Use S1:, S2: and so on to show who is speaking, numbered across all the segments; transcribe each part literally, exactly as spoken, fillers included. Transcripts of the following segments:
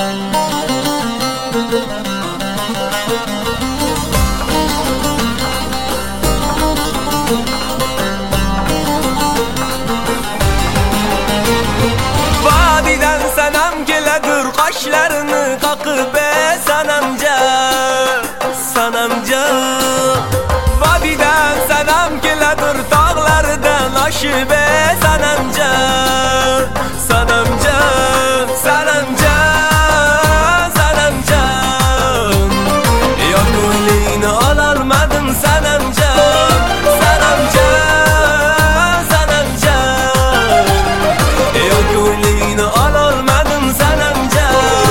S1: Vadiden sanam geledir kaşlarını kakıp be sanamca, sanamca. Vadiden sanam geledir dağlardan aşı be sanamca, sanamca, sanamca, sanamca. Yok öyleyini alalmadım sanamca, sanamca, sanamca. Yok öyleyini alalmadım sanamca.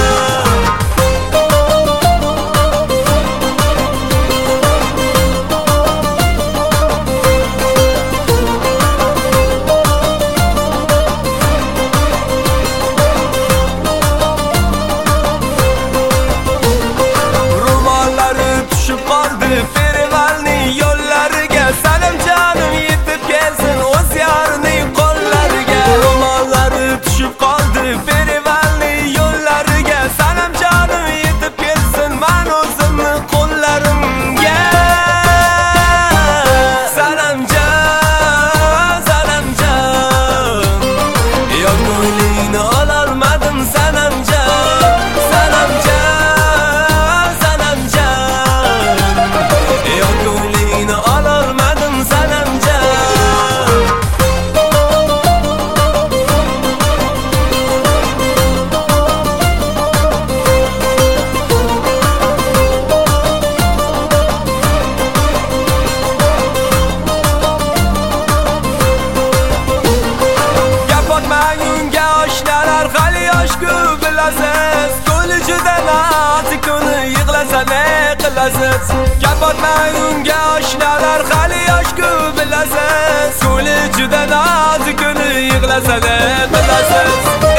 S1: Ferivalni yolları gel sanam canım yetip gelsin o ziyarını kolları gel. Romanları düşüp kaldı ferivalni yolları gel sanam canım yetip gelsin ben uzunlu kollarım gel. Sanamca, sanamca. Yok öyleyini alalmadım sanamca, sanamca, sanamca. Yok öyleyini alalmadım sanamca. Kapatmayınca aşnalar hali aşkı bilasız. Gülücüden artık onu yıklasa ne kılasız. Kapatmayınca aşnalar hali aşkı bilasız. Gülücüden artık onu yıklasa ne kılasız.